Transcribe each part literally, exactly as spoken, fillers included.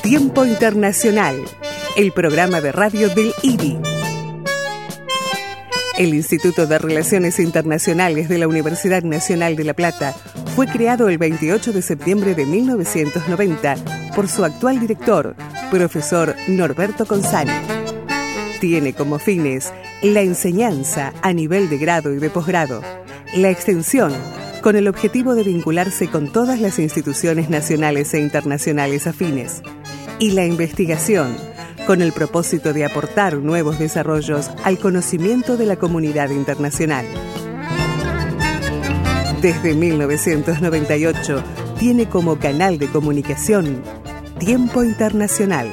Tiempo Internacional, el programa de radio del I R I. El Instituto de Relaciones Internacionales de la Universidad Nacional de La Plata fue creado el veintiocho de septiembre de mil novecientos noventa por su actual director, profesor Norberto Consani. Tiene como fines la enseñanza a nivel de grado y de posgrado, la extensión con el objetivo de vincularse con todas las instituciones nacionales e internacionales afines, y la investigación con el propósito de aportar nuevos desarrollos al conocimiento de la comunidad internacional. Desde mil novecientos noventa y ocho tiene como canal de comunicación Tiempo Internacional.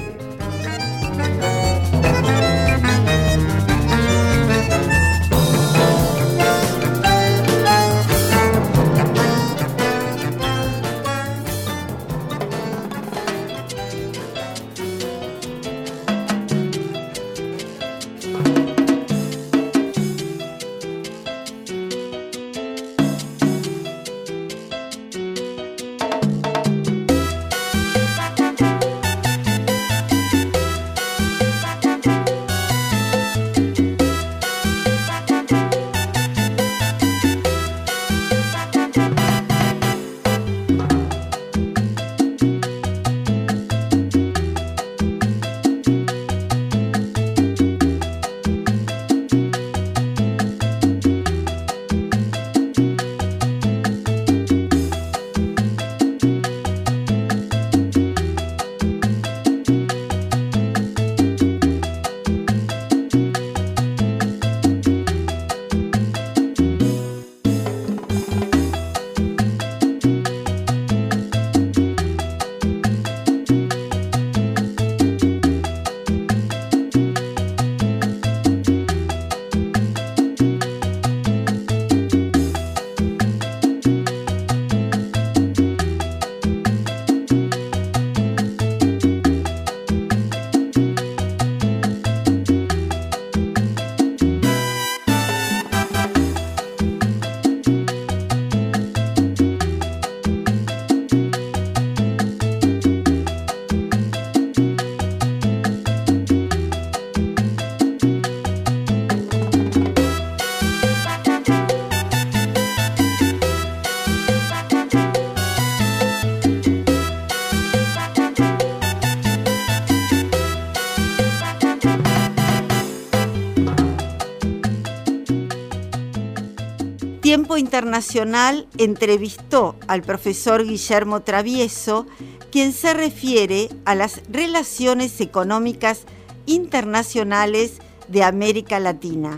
Tiempo Internacional entrevistó al profesor Guillermo Travieso, quien se refiere a las relaciones económicas internacionales de América Latina.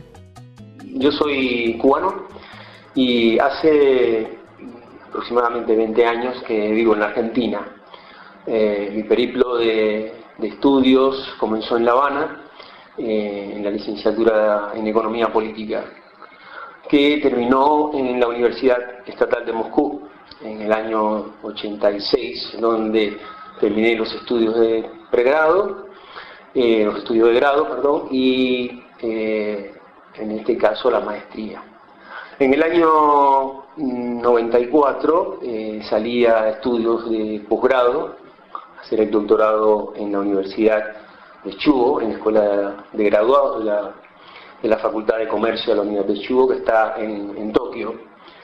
Yo soy cubano y hace aproximadamente veinte años que vivo en la Argentina. Eh, mi periplo de, de estudios comenzó en La Habana, eh, en la licenciatura en Economía Política, que terminó en la Universidad Estatal de Moscú en el año ochenta y seis, donde terminé los estudios de pregrado, eh, los estudios de grado, perdón, y eh, en este caso la maestría. En el año noventa y cuatro eh, salí a estudios de posgrado, a hacer el doctorado en la Universidad de Chuo, en la Escuela de Graduados de la de la Facultad de Comercio de la Universidad de Chuo, que está en, en Tokio,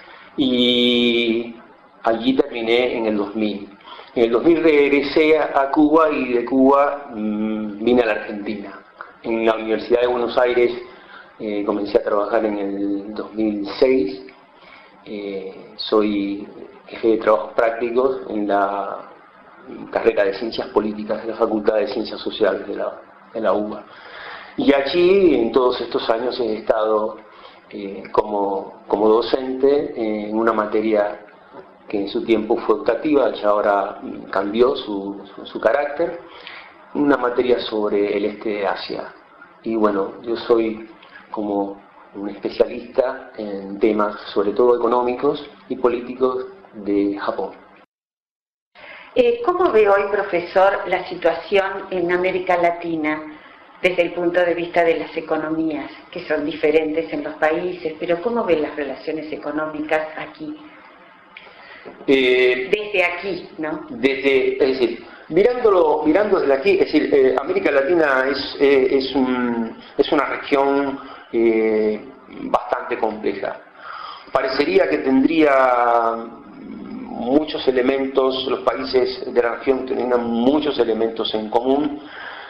y allí terminé en el dos mil. En el dos mil regresé a, a Cuba y de Cuba mmm, vine a la Argentina. En la Universidad de Buenos Aires eh, comencé a trabajar en el dos mil seis, eh, soy jefe de trabajos prácticos en la carrera de Ciencias Políticas de la Facultad de Ciencias Sociales de la, de la U B A. Y allí, en todos estos años, he estado eh, como, como docente en una materia que en su tiempo fue optativa, ya ahora cambió su, su, su carácter, una materia sobre el este de Asia. Y bueno, yo soy como un especialista en temas, sobre todo económicos y políticos, de Japón. Eh, ¿Cómo ve hoy, profesor, la situación en América Latina desde el punto de vista de las economías, que son diferentes en los países, pero cómo ve las relaciones económicas aquí? Eh, desde aquí, ¿no? Desde, es decir, mirándolo, mirando desde aquí, es decir, eh, América Latina es, eh, es, un, es una región eh, bastante compleja. Parecería que tendría muchos elementos, los países de la región tendrían muchos elementos en común,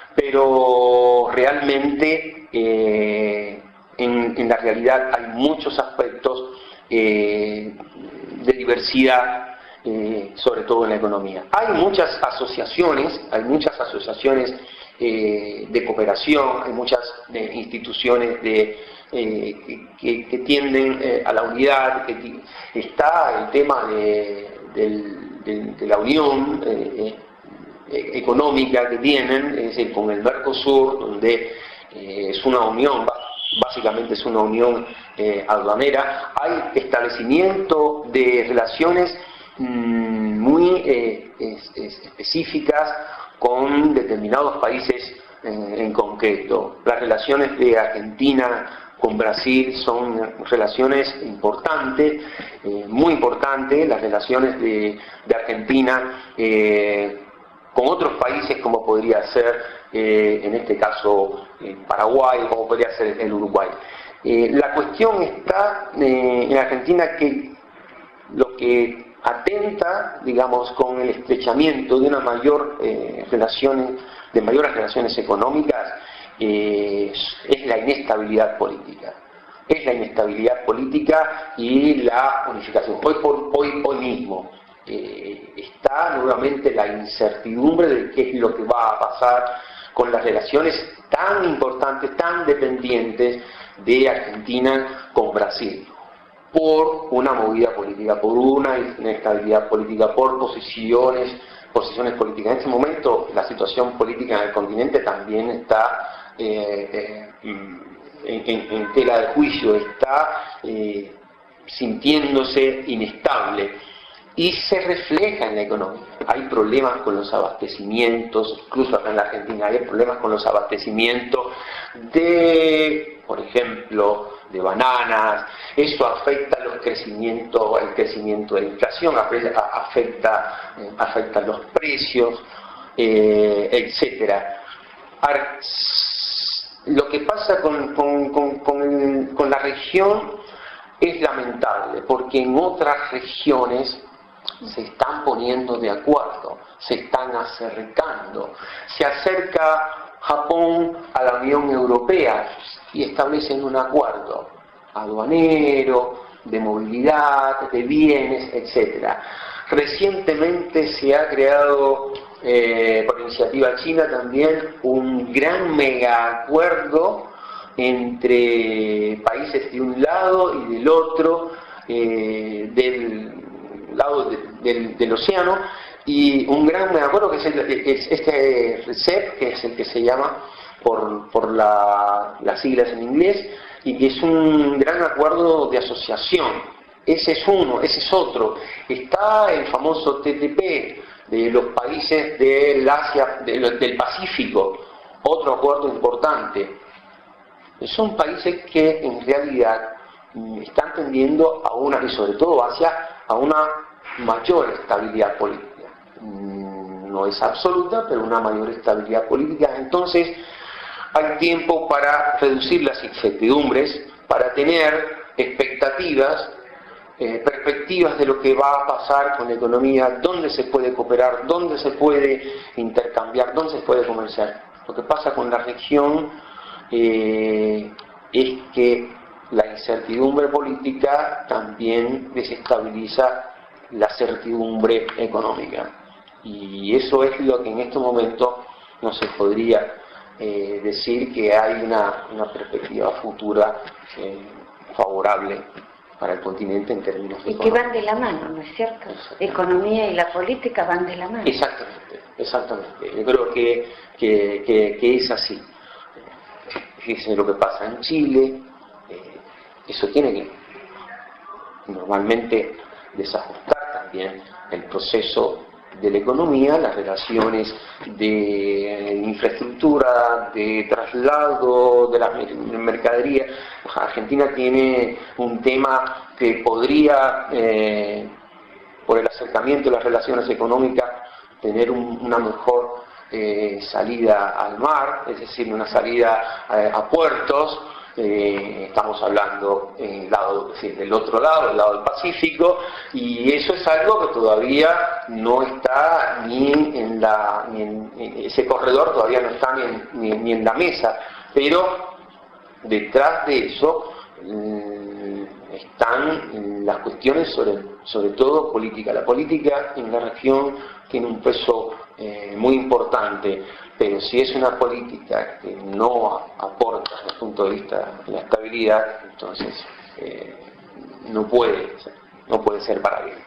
pero realmente eh, en, en la realidad hay muchos aspectos eh, de diversidad, eh, sobre todo en la economía. Hay muchas asociaciones, hay muchas asociaciones eh, de cooperación, hay muchas eh, instituciones de, eh, que, que tienden eh, a la unidad, que está el tema de, de, de, de la unión eh, eh, económica que tienen, es decir, con el Mercosur, donde eh, es una unión, básicamente es una unión eh, aduanera. Hay establecimiento de relaciones mmm, muy eh, es, es específicas con determinados países eh, en concreto. Las relaciones de Argentina con Brasil son relaciones importantes, eh, muy importantes. Las relaciones de, de Argentina eh, con otros países, como podría ser eh, en este caso eh, Paraguay, como podría ser el Uruguay. Eh, la cuestión está eh, en Argentina, que lo que atenta, digamos, con el estrechamiento de una mayor eh, relaciones, de mayores relaciones económicas, eh, es la inestabilidad política. Es la inestabilidad política y la unificación. Hoy, por, hoy, hoy mismo eh, está nuevamente la incertidumbre de qué es lo que va a pasar con las relaciones tan importantes, tan dependientes de Argentina con Brasil, por una movida política, por una inestabilidad política, por posiciones, posiciones políticas. En este momento la situación política en el continente también está eh, eh, en, en, en tela de juicio, está eh, sintiéndose inestable y se refleja en la economía. Hay problemas con los abastecimientos, incluso acá en la Argentina hay problemas con los abastecimientos de, por ejemplo, de bananas. Eso afecta los crecimientos, el crecimiento de la inflación, afecta, afecta los precios, eh, etcétera. Ahora, lo que pasa con, con, con, con, el, con la región es lamentable, porque en otras regiones se están poniendo de acuerdo, se están acercando. Se acerca Japón a la Unión Europea y establecen un acuerdo aduanero, de movilidad, de bienes, etcétera. Recientemente se ha creado, eh, por iniciativa china también, un gran mega acuerdo entre países de un lado y del otro, eh, del lado de, del, del océano, y un gran mega acuerdo que es, el, es este RCEP, que es el que se llama por, por la, las siglas en inglés, y que es un gran acuerdo de asociación. Ese es uno, ese es otro. Está el famoso T T P de los países del Asia, de, del Pacífico, otro acuerdo importante. Son países que en realidad están tendiendo a una, y sobre todo Asia, a una mayor estabilidad política. No es absoluta, pero una mayor estabilidad política. Entonces hay tiempo para reducir las incertidumbres, para tener expectativas, eh, perspectivas de lo que va a pasar con la economía, dónde se puede cooperar, dónde se puede intercambiar, dónde se puede comerciar. Lo que pasa con la región eh, es que la incertidumbre política también desestabiliza la certidumbre económica. Y eso es lo que en este momento no se podría eh, decir que hay una, una perspectiva futura eh, favorable para el continente en términos de y que van de la mano, ¿no es cierto? Economía y la política van de la mano. Exactamente, exactamente. Yo creo que, que, que, que es así. Fíjense lo que pasa en Chile. Eh, eso tiene que normalmente desajustar también el proceso de la economía, las relaciones de infraestructura, de traslado de la mercadería. Argentina tiene un tema que podría eh, por el acercamiento de las relaciones económicas, tener un, una mejor eh, salida al mar, es decir, una salida a, a puertos. Eh, estamos hablando eh, lado, es decir, del otro lado, del lado del Pacífico, y eso es algo que todavía no está ni en, en la, ni en, en ese corredor todavía no está ni en, ni, ni en la mesa, pero detrás de eso eh, están las cuestiones sobre, sobre todo política. La política en la región tiene un peso eh, muy importante, pero si es una política que no aporta desde el punto de vista de la estabilidad, entonces eh, no puede, no puede ser para bien.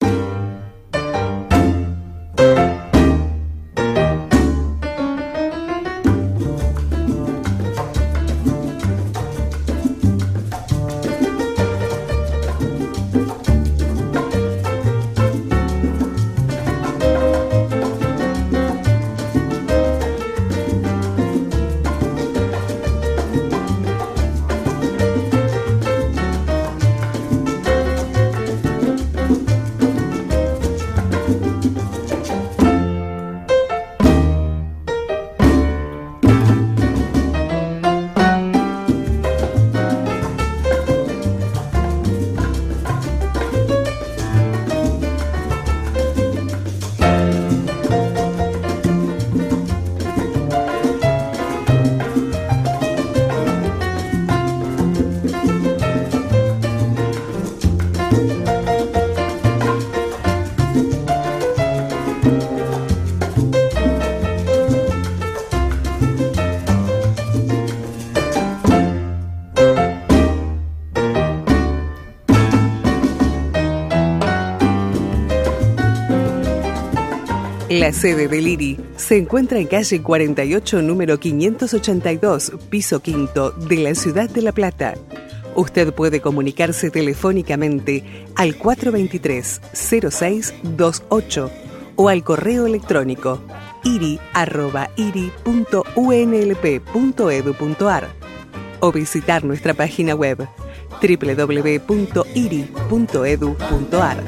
La sede del I R I se encuentra en calle cuarenta y ocho, número quinientos ochenta y dos, piso quinto, de la ciudad de La Plata. Usted puede comunicarse telefónicamente al cuatro dos tres, cero seis dos ocho o al correo electrónico iri arroba iri punto u n l p punto e d u punto a r o visitar nuestra página web doble u doble u doble u punto iri punto e d u punto a r.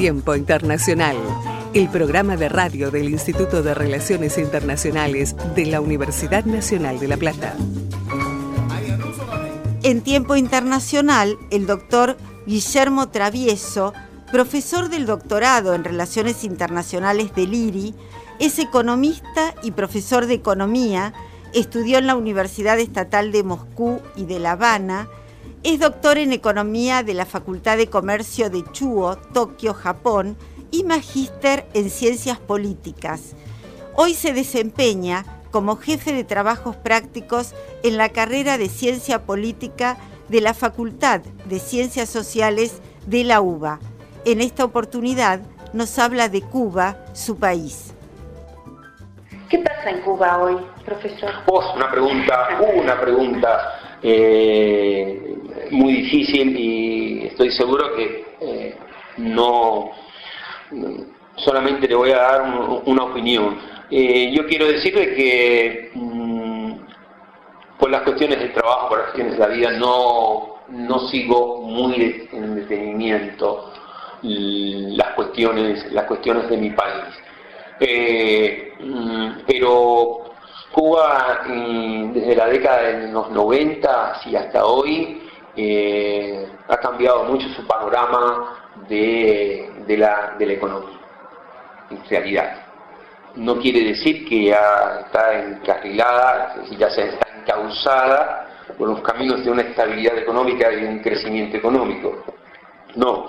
Tiempo Internacional, el programa de radio del Instituto de Relaciones Internacionales de la Universidad Nacional de La Plata. En Tiempo Internacional, el doctor Guillermo Travieso, profesor del doctorado en Relaciones Internacionales del I R I, es economista y profesor de economía, estudió en la Universidad Estatal de Moscú y de La Habana, es doctor en economía de la Facultad de Comercio de Chuo, Tokio, Japón, y magíster en ciencias políticas. Hoy se desempeña como jefe de trabajos prácticos en la carrera de Ciencia Política de la Facultad de Ciencias Sociales de la U B A. En esta oportunidad nos habla de Cuba, su país. ¿Qué pasa en Cuba hoy, profesor? Oh, una pregunta, una pregunta eh, muy difícil, y estoy seguro que eh, no solamente le voy a dar un, una opinión. Eh, yo quiero decirle que mmm, por las cuestiones del trabajo, por las cuestiones de la vida, no, no sigo muy de, en detenimiento las cuestiones, las cuestiones de mi país. Eh, pero Cuba, desde la década de los noventa y hasta hoy, eh, ha cambiado mucho su panorama de, de, la, de la economía, en realidad. No quiere decir que ya está encarrilada, es decir, ya se está encauzada por los caminos de una estabilidad económica y de un crecimiento económico. No.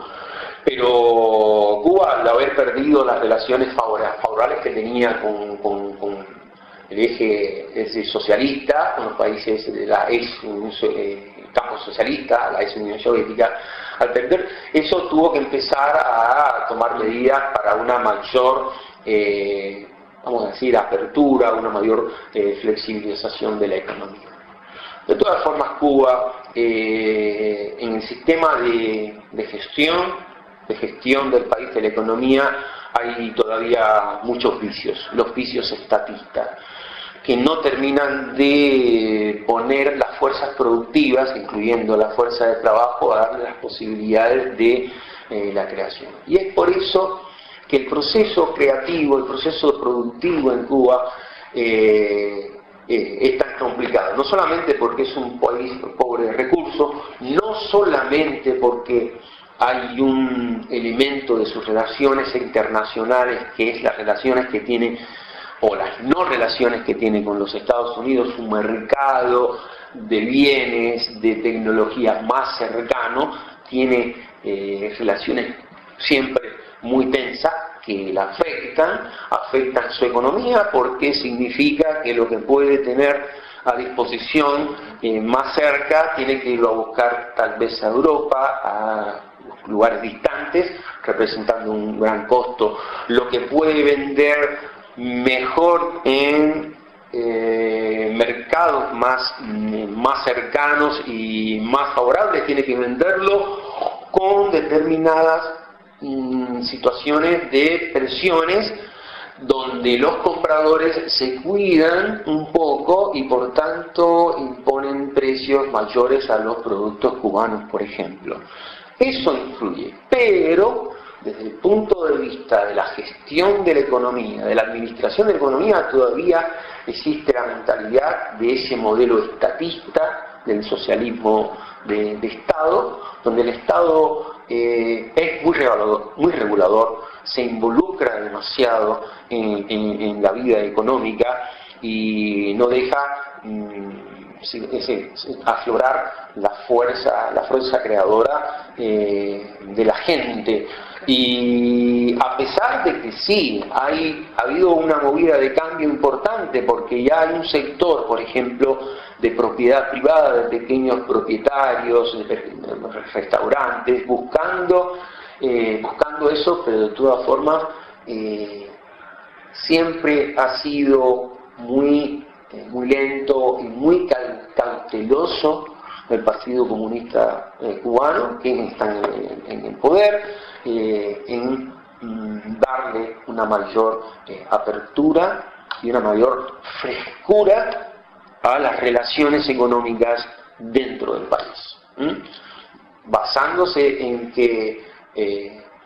Pero Cuba, al haber perdido las relaciones favorables que tenía con, con, con el eje ese socialista, con los países de la ex eh, campo socialista, la ex Unión Soviética, al perder eso tuvo que empezar a tomar medidas para una mayor, eh, vamos a decir, apertura, una mayor eh, flexibilización de la economía. De todas formas, Cuba, eh, en el sistema de, de gestión, de gestión del país, de la economía, hay todavía muchos vicios, los vicios estatistas, que no terminan de poner las fuerzas productivas, incluyendo la fuerza de trabajo, a darle las posibilidades de eh, la creación. Y es por eso que el proceso creativo, el proceso productivo en Cuba eh, eh, es tan complicado, no solamente porque es un país pobre de recursos, no solamente porque hay un elemento de sus relaciones internacionales, que es las relaciones que tiene, o las no relaciones que tiene con los Estados Unidos, un mercado de bienes, de tecnología más cercano, tiene eh, relaciones siempre muy tensas que la afectan, afectan su economía, porque significa que lo que puede tener a disposición eh, más cerca tiene que irlo a buscar tal vez a Europa, a lugares distantes, representando un gran costo. Lo que puede vender mejor en eh, mercados más, más cercanos y más favorables, tiene que venderlo con determinadas mm, situaciones de presiones, donde los compradores se cuidan un poco y por tanto imponen precios mayores a los productos cubanos, por ejemplo. Eso influye, pero desde el punto de vista de la gestión de la economía, de la administración de la economía, todavía existe la mentalidad de ese modelo estatista, del socialismo de, de Estado, donde el Estado eh, es muy regulador, muy regulador, se involucra demasiado en, en, en la vida económica y no deja mmm, ese, aflorar la fuerza, la fuerza creadora eh, de la gente. Y a pesar de que sí, hay, ha habido una movida de cambio importante, porque ya hay un sector, por ejemplo, de propiedad privada, de pequeños propietarios, de restaurantes, buscando, eh, buscando eso, pero de todas formas eh, siempre ha sido muy, eh, muy lento y muy cauteloso el Partido Comunista eh, Cubano, que está en, en el poder, eh, en mm, darle una mayor eh, apertura y una mayor frescura a las relaciones económicas dentro del país, ¿Mm? basándose en que eh,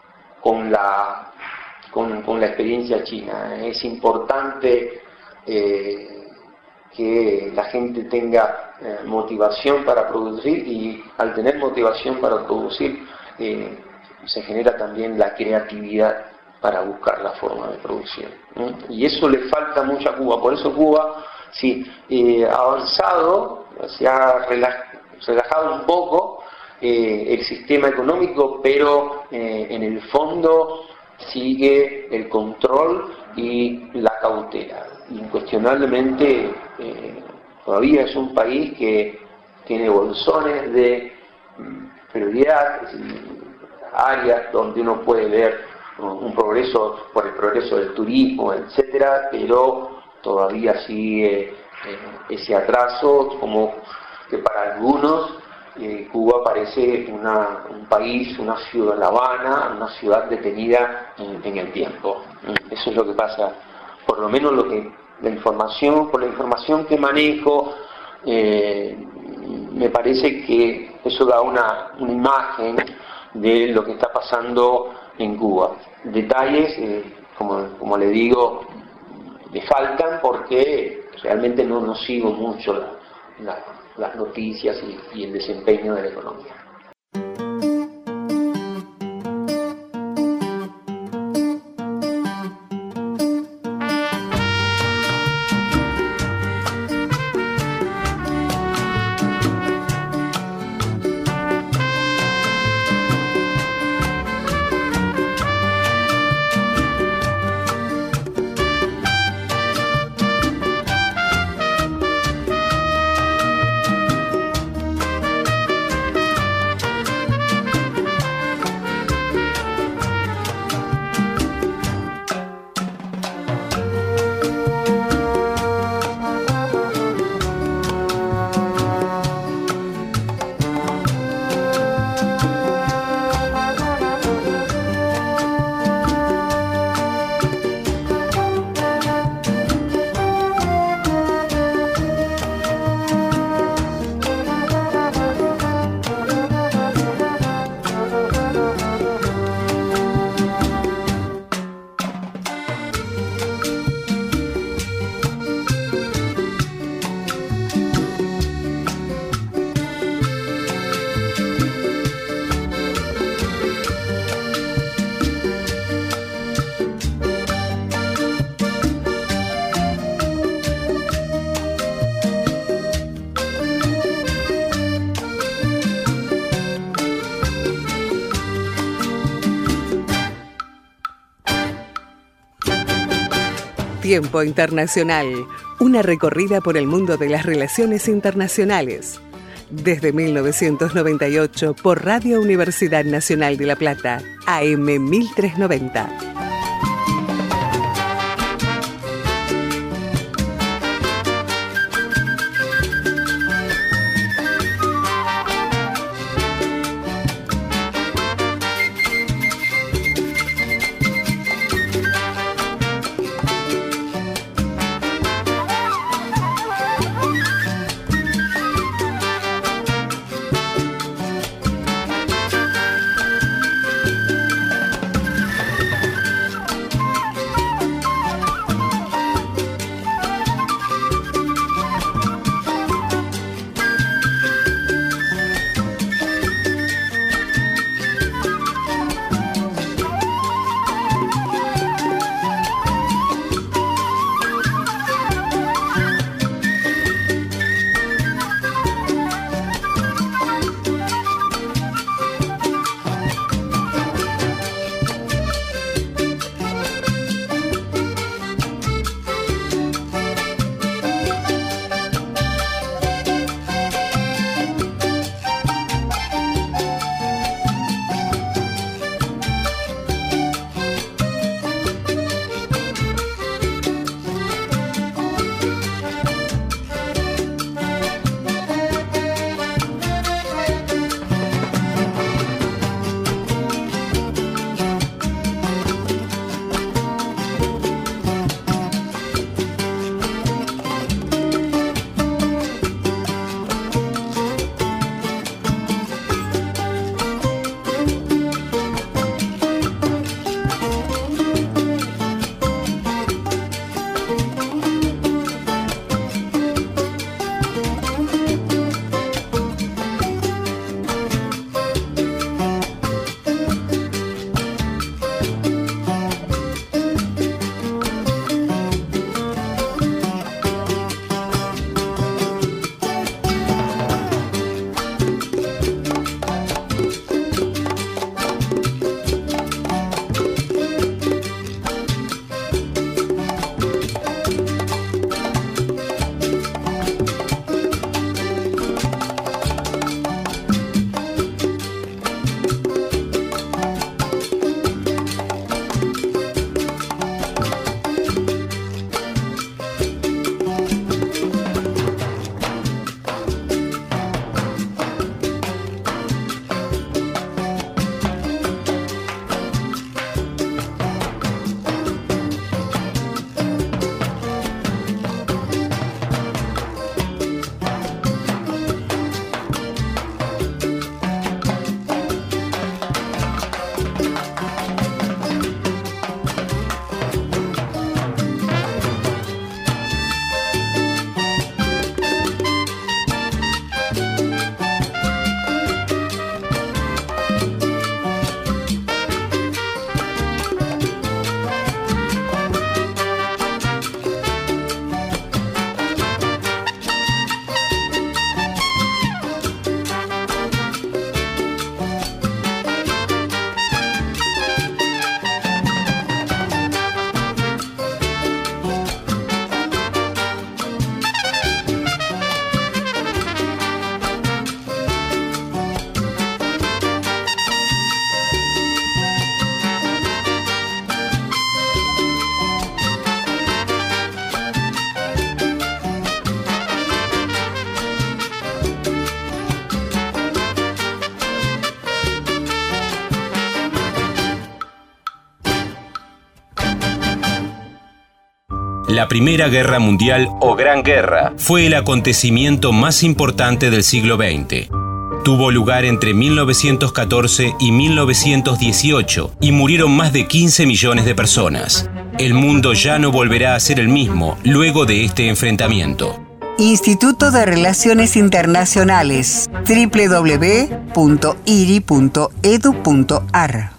con la, con, con la experiencia china. Es importante eh, que la gente tenga eh, motivación para producir, y al tener motivación para producir eh, se genera también la creatividad para buscar la forma de producción. ¿eh? Y eso le falta mucho a Cuba. Por eso Cuba, sí, eh, ha avanzado, se ha relajado un poco eh, el sistema económico, pero eh, en el fondo sigue el control y la cautela. Incuestionablemente eh, todavía es un país que tiene bolsones de prioridad, áreas donde uno puede ver un progreso por el progreso del turismo, etcétera, pero todavía sigue eh, ese atraso, como que para algunos eh, Cuba parece una, un país, una ciudad, La Habana, una ciudad detenida en, en el tiempo. Eso es lo que pasa, por lo menos lo que la información, por la información que manejo, eh, me parece que eso da una, una imagen de lo que está pasando en Cuba. Detalles, eh, como, como le digo, le faltan porque realmente no, no sigo mucho la, la, las noticias y, y el desempeño de la economía. Tiempo Internacional, una recorrida por el mundo de las relaciones internacionales. Desde mil novecientos noventa y ocho por Radio Universidad Nacional de La Plata, A M mil trescientos noventa. La Primera Guerra Mundial o Gran Guerra fue el acontecimiento más importante del siglo veinte. Tuvo lugar entre mil novecientos catorce y mil novecientos dieciocho y murieron más de quince millones de personas. El mundo ya no volverá a ser el mismo luego de este enfrentamiento. Instituto de Relaciones Internacionales, doble u doble u doble u punto i r i punto e d u punto a r